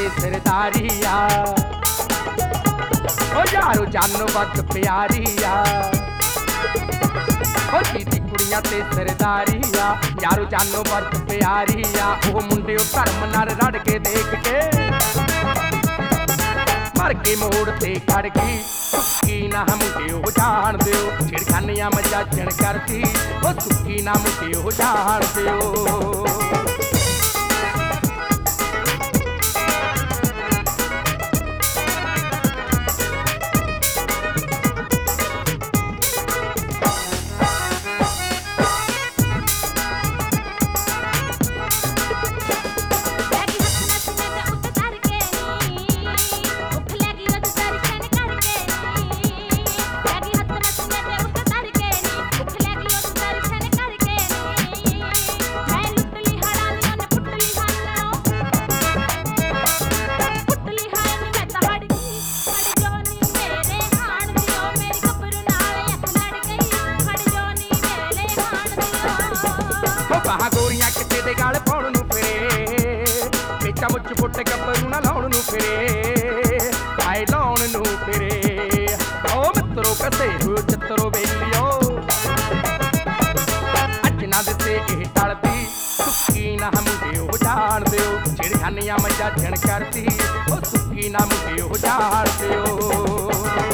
ते सरदारी आ ओ यारो जानो वध प्यारी आ ओ जीती कुड़ियां ते सरदारी आ यारो जानो वध प्यारी आ ओ मुंडे धर्म नाल रड़ के देख के मर के मोड़ ते खड़ गई सुक्की ना मुंडे जान दिओ छिड़खानियां मजाजन करती ओ सुक्की ना मुंडे जान दिओ गोरियां किते दे गाल पाउण नूं फिरे बेचा मुच पुट गब्बरू ना लाउण नूं फिरे आए लाउण नूं फिरे ओ मित्रो कसे हो चित्रो बेलियो अज ना दिते इह टलदी सुक्की ना मुंडे जान दिओ छिड़खानियां मजाजन करदी ओ सुक्की ना मुंडे जान दिओ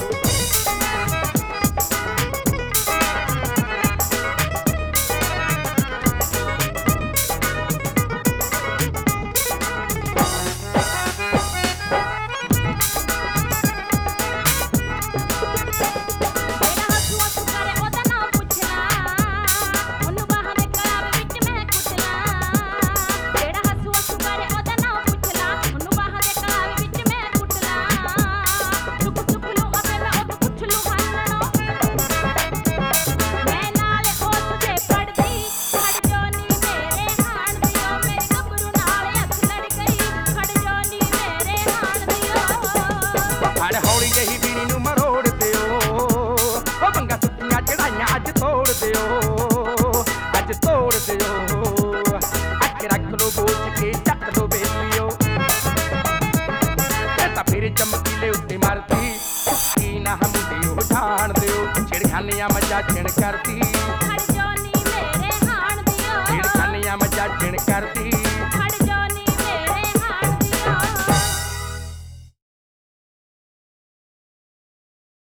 हौली जही बीड़ी नूं मरोड़ दिओ ओ बंगा सुट्टियां चढ़ाइयां अज तोड़ दिओ अज तोड़ दिओ अख रख लो बोच के चक लो बेलियो तां फिर चमकीले उत्ते मरदी सुक्की ना मुंडे जान दिओ छिड़खानियां मजाजन करदी छिड़खानियां मजाजन करदी